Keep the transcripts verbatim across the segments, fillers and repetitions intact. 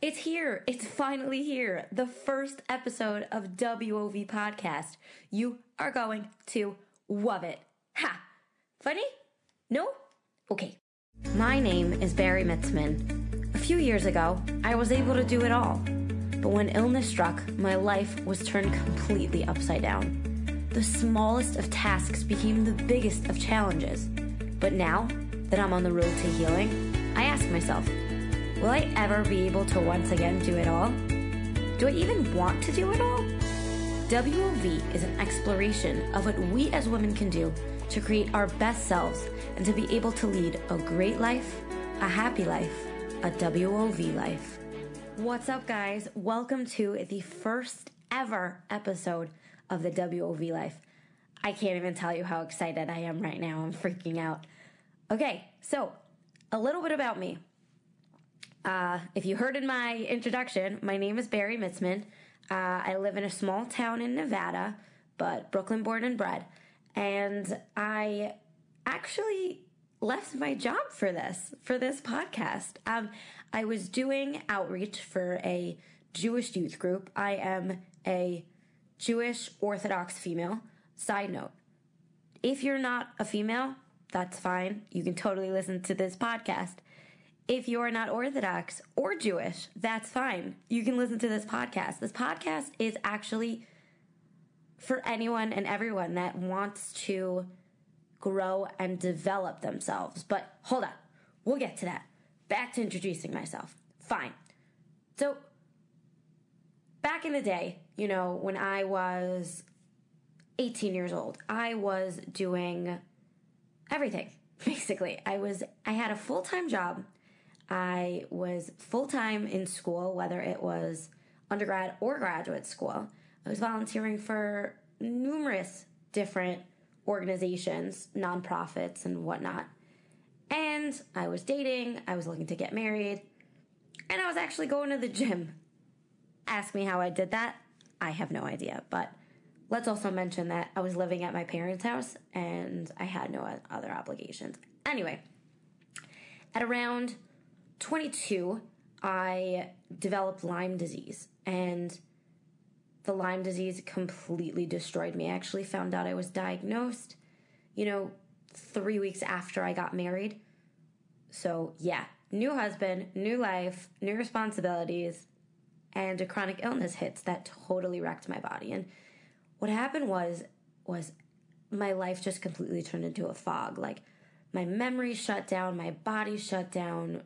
It's here. It's finally here. The first episode of W O V Podcast. You are going to love it. Ha! Funny? No? Okay. My name is Barry Mitzman. A few years ago, I was able to do it all. But when illness struck, my life was turned completely upside down. The smallest of tasks became the biggest of challenges. But now that I'm on the road to healing, I ask myself, will I ever be able to once again do it all? Do I even want to do it all? W O V is an exploration of what we as women can do to create our best selves and to be able to lead a great life, a happy life, a W O V life. What's up, guys? Welcome to the first ever episode of the W O V Life. I can't even tell you how excited I am right now. I'm freaking out. Okay, so a little bit about me. Uh, if you heard in my introduction, my name is Barry Mitzman. Uh, I live in a small town in Nevada, but Brooklyn born and bred. And I actually left my job for this, for this podcast. Um, I was doing outreach for a Jewish youth group. I am a Jewish Orthodox female. Side note, if you're not a female, that's fine. You can totally listen to this podcast. If you are not Orthodox or Jewish, that's fine. You can listen to this podcast. This podcast is actually for anyone and everyone that wants to grow and develop themselves. But hold on, we'll get to that. Back to introducing myself. Fine. So, back in the day, you know, when I was eighteen years old, I was doing everything, basically. I was, I had a full-time job. I was full-time in school, whether it was undergrad or graduate school. I was volunteering for numerous different organizations, nonprofits, and whatnot. And I was dating, I was looking to get married, and I was actually going to the gym. Ask me how I did that. I have no idea, but let's also mention that I was living at my parents' house, and I had no other obligations. Anyway, at around twenty-two, I developed Lyme disease, and the Lyme disease completely destroyed me. I actually found out I was diagnosed, you know, three weeks after I got married. So yeah, new husband, new life, new responsibilities, and a chronic illness hits that totally wrecked my body. And what happened was, was my life just completely turned into a fog. Like, my memory shut down, my body shut down.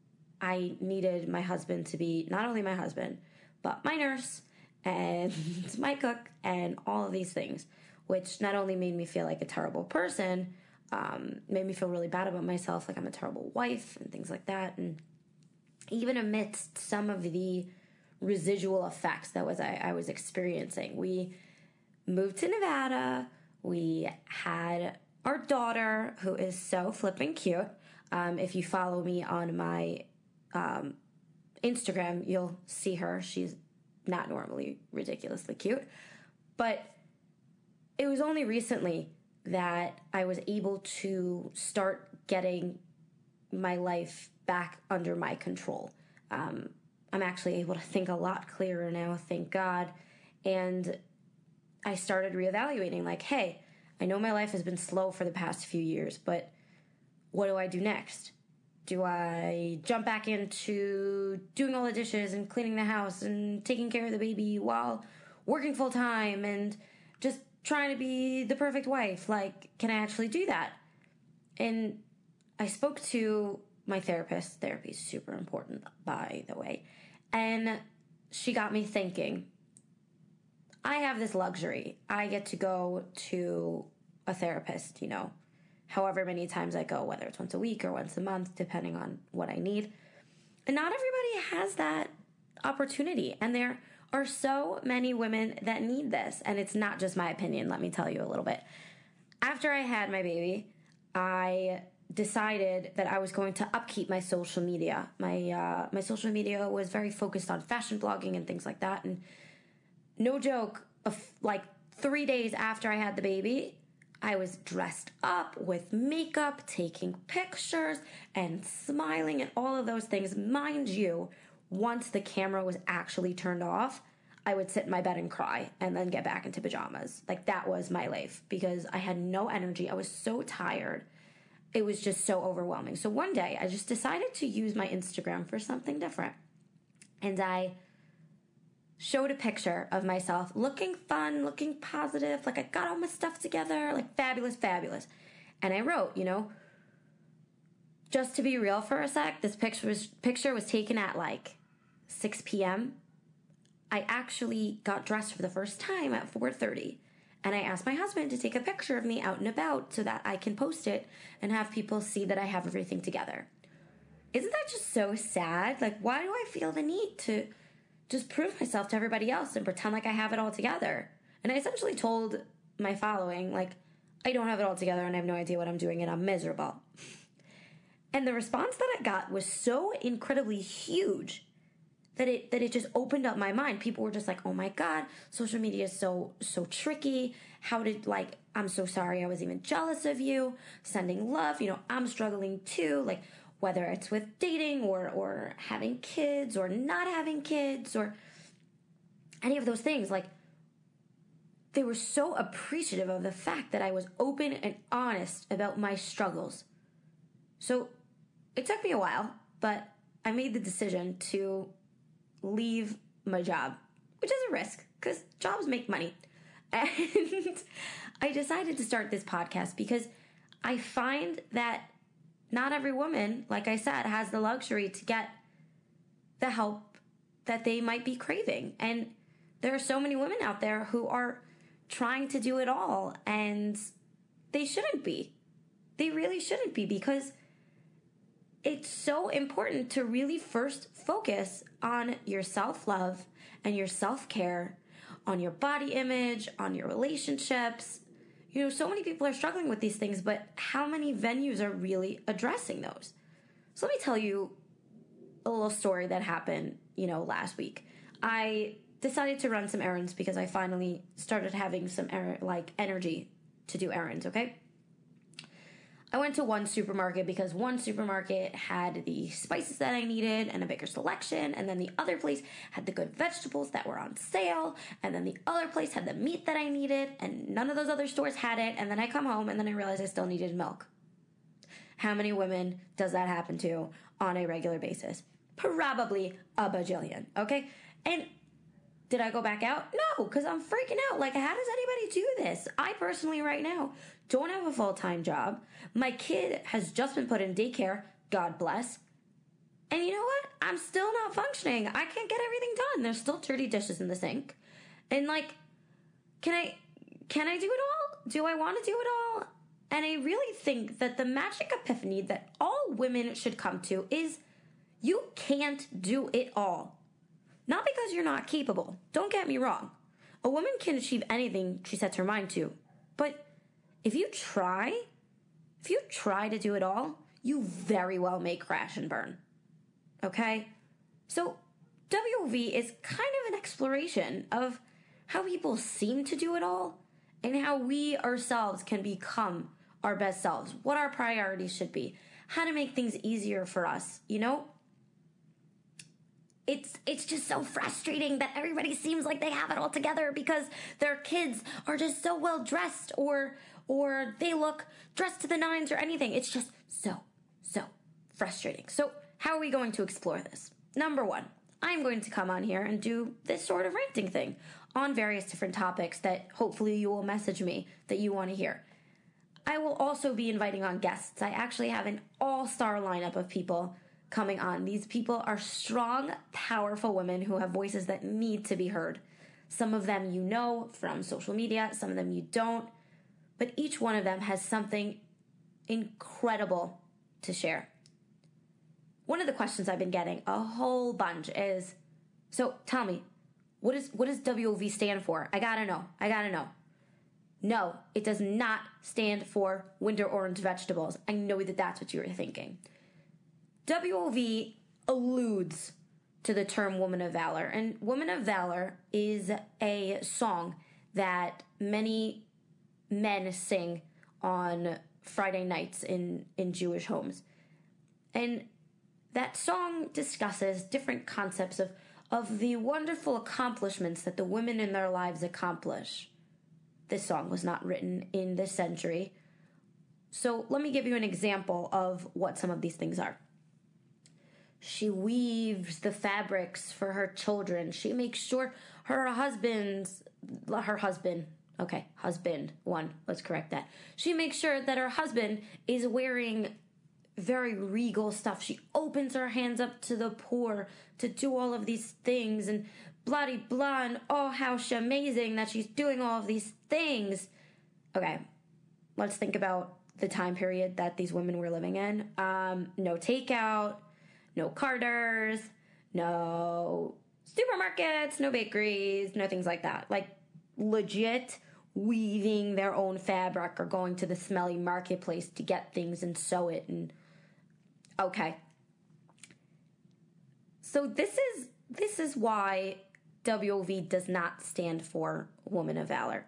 I needed my husband to be not only my husband, but my nurse and my cook and all of these things, which not only made me feel like a terrible person, um, made me feel really bad about myself, like I'm a terrible wife and things like that. And even amidst some of the residual effects that was I, I was experiencing, we moved to Nevada. We had our daughter, who is so flippin' cute. Um, if you follow me on my um, Instagram, you'll see her. She's not normally ridiculously cute. But it was only recently that I was able to start getting my life back under my control. Um, I'm actually able to think a lot clearer now, thank God. And I started reevaluating, like, hey, I know my life has been slow for the past few years, but what do I do next? Do I jump back into doing all the dishes and cleaning the house and taking care of the baby while working full time and just trying to be the perfect wife? Like, can I actually do that? And I spoke to my therapist. Therapy is super important, by the way. And she got me thinking, I have this luxury. I get to go to a therapist, you know, however many times I go, whether it's once a week or once a month, depending on what I need. And not everybody has that opportunity. And there are so many women that need this. And it's not just my opinion. Let me tell you a little bit. After I had my baby, I decided that I was going to upkeep my social media. My uh, my social media was very focused on fashion blogging and things like that. And no joke, like three days after I had the baby, I was dressed up with makeup, taking pictures, and smiling and all of those things. Mind you, once the camera was actually turned off, I would sit in my bed and cry and then get back into pajamas. Like, that was my life because I had no energy. I was so tired. It was just so overwhelming. So one day I just decided to use my Instagram for something different. And I showed a picture of myself looking fun, looking positive, like I got all my stuff together, like fabulous, fabulous. And I wrote, you know, just to be real for a sec, this picture was picture was taken at like six p.m. I actually got dressed for the first time at four thirty. And I asked my husband to take a picture of me out and about so that I can post it and have people see that I have everything together. Isn't that just so sad? Like, why do I feel the need to just prove myself to everybody else and pretend like I have it all together? And I essentially told my following, like, I don't have it all together and I have no idea what I'm doing and I'm miserable. And the response that I got was so incredibly huge that it that it just opened up my mind. People were just like, oh my God, social media is so, so tricky. How did, like, I'm so sorry I was even jealous of you. Sending love, you know, I'm struggling too. Like, whether it's with dating or, or having kids or not having kids or any of those things. Like, they were so appreciative of the fact that I was open and honest about my struggles. So it took me a while, but I made the decision to leave my job, which is a risk because jobs make money. And I decided to start this podcast because I find that not every woman, like I said, has the luxury to get the help that they might be craving. And there are so many women out there who are trying to do it all, and they shouldn't be. They really shouldn't be, because it's so important to really first focus on your self-love and your self-care, on your body image, on your relationships. You know, so many people are struggling with these things, but how many venues are really addressing those? So let me tell you a little story that happened, you know, last week. I decided to run some errands because I finally started having some er- like energy to do errands, okay? I went to one supermarket because one supermarket had the spices that I needed and a bigger selection, and then the other place had the good vegetables that were on sale, and then the other place had the meat that I needed, and none of those other stores had it, and then I come home and then I realized I still needed milk. How many women does that happen to on a regular basis? Probably a bajillion, okay? And did I go back out? No, because I'm freaking out. Like, how does anybody do this? I personally, right now, don't have a full-time job. My kid has just been put in daycare, God bless. And you know what? I'm still not functioning. I can't get everything done. There's still dirty dishes in the sink. And like, can I, can I do it all? Do I want to do it all? And I really think that the magic epiphany that all women should come to is you can't do it all. Not because you're not capable. Don't get me wrong. A woman can achieve anything she sets her mind to. But if you try, if you try to do it all, you very well may crash and burn. Okay? So W O V is kind of an exploration of how people seem to do it all and how we ourselves can become our best selves, what our priorities should be, how to make things easier for us, you know? It's it's just so frustrating that everybody seems like they have it all together because their kids are just so well dressed or or they look dressed to the nines or anything. It's just so, so frustrating. So how are we going to explore this? Number one, I'm going to come on here and do this sort of ranting thing on various different topics that hopefully you will message me that you want to hear. I will also be inviting on guests. I actually have an all-star lineup of people coming on. These people are strong, powerful women who have voices that need to be heard. Some of them you know from social media, some of them you don't, but each one of them has something incredible to share. One of the questions I've been getting a whole bunch is, so tell me, what is what does W O V stand for? I gotta know. I gotta know. No, it does not stand for winter orange vegetables. I know that that's what you were thinking. W O V alludes to the term Woman of Valor, and Woman of Valor is a song that many men sing on Friday nights in, in Jewish homes. And that song discusses different concepts of, of the wonderful accomplishments that the women in their lives accomplish. This song was not written in this century. So let me give you an example of what some of these things are. She weaves the fabrics for her children. She makes sure her husband's, her husband, okay, husband, one, let's correct that. She makes sure that her husband is wearing very regal stuff. She opens her hands up to the poor to do all of these things and blah de blah, and oh, how she amazing that she's doing all of these things. Okay, let's think about the time period that these women were living in. Um, no takeout, no Carters, no supermarkets, no bakeries, no things like that. Like legit weaving their own fabric or going to the smelly marketplace to get things and sew it. And okay. So this is this is why W O V does not stand for Woman of Valor.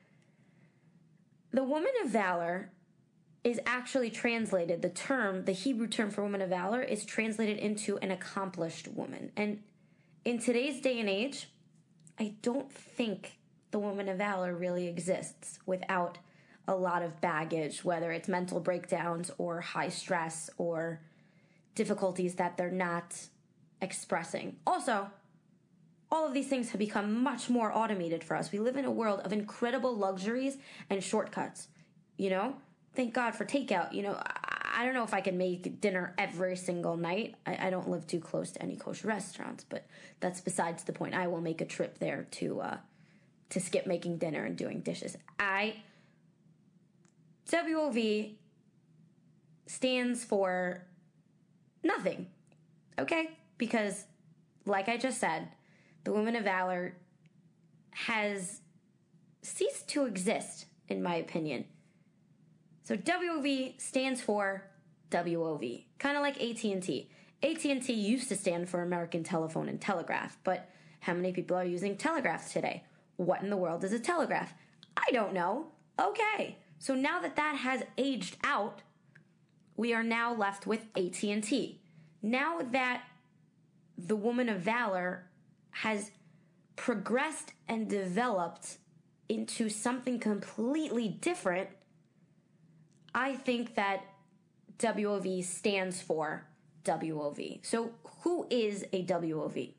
The Woman of Valor is actually translated, the term, the Hebrew term for Woman of Valor is translated into an accomplished woman. And in today's day and age, I don't think the Woman of Valor really exists without a lot of baggage, whether it's mental breakdowns or high stress or difficulties that they're not expressing. Also, all of these things have become much more automated for us. We live in a world of incredible luxuries and shortcuts, you know? Thank God for takeout. You know, I, I don't know if I can make dinner every single night. I, I don't live too close to any kosher restaurants, but that's besides the point. I will make a trip there to uh, to skip making dinner and doing dishes. I W O V stands for nothing, okay? Because, like I just said, the Woman of Valor has ceased to exist, in my opinion. So W O V stands for W O V, kind of like A T and T. A T and T used to stand for American Telephone and Telegraph, but how many people are using telegraphs today? What in the world is a telegraph? I don't know. Okay, so now that that has aged out, we are now left with A T and T. Now that the Woman of Valor has progressed and developed into something completely different, I think that W O V stands for W O V. So who is a W O V?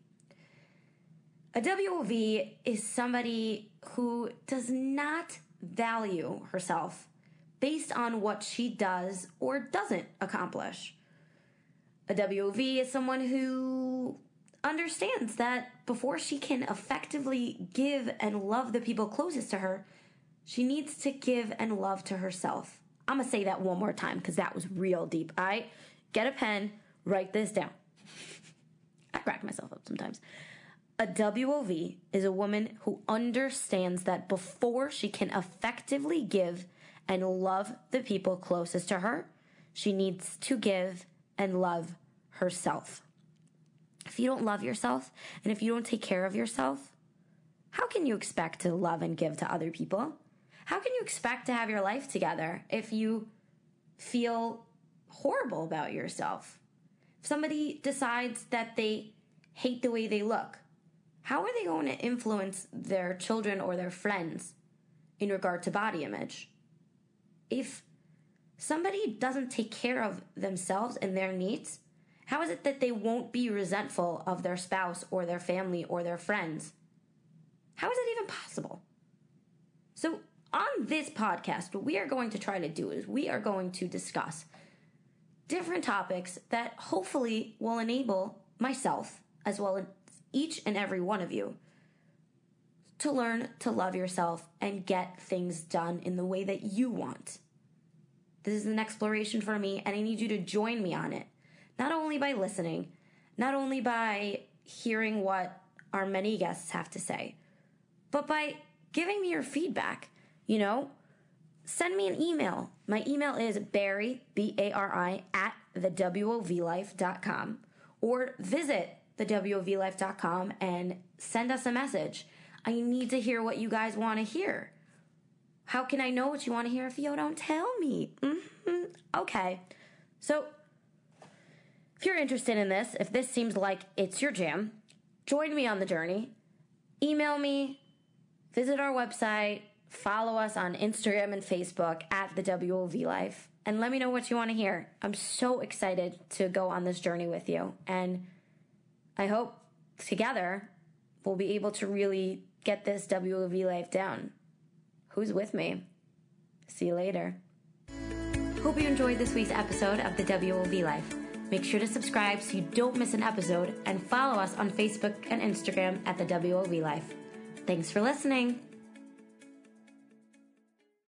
A W O V is somebody who does not value herself based on what she does or doesn't accomplish. A W O V is someone who understands that before she can effectively give and love the people closest to her, she needs to give and love to herself. I'm going to say that one more time because that was real deep. All right? Get a pen, write this down. I crack myself up sometimes. A W O V is a woman who understands that before she can effectively give and love the people closest to her, she needs to give and love herself. If you don't love yourself and if you don't take care of yourself, how can you expect to love and give to other people? How can you expect to have your life together if you feel horrible about yourself? If somebody decides that they hate the way they look, how are they going to influence their children or their friends in regard to body image? If somebody doesn't take care of themselves and their needs, how is it that they won't be resentful of their spouse or their family or their friends? How is it even possible? So on this podcast, what we are going to try to do is we are going to discuss different topics that hopefully will enable myself, as well as each and every one of you, to learn to love yourself and get things done in the way that you want. This is an exploration for me, and I need you to join me on it. Not only by listening, not only by hearing what our many guests have to say, but by giving me your feedback. You know, send me an email. My email is Bari, B A R I, at the W O V life dot com, or visit the W O V life dot com and send us a message. I need to hear what you guys want to hear. How can I know what you want to hear if you don't tell me? Mm-hmm. Okay. So, If you're interested in this, if this seems like it's your jam, join me on the journey. Email me, visit our website, follow us on Instagram and Facebook at the W O V Life, and let me know what you want to hear. I'm so excited to go on this journey with you, and I hope together we'll be able to really get this W O V life down. Who's with me? See you later. Hope you enjoyed this week's episode of the W O V Life. Make sure to subscribe so you don't miss an episode, and follow us on Facebook and Instagram at the W O V Life. Thanks for listening.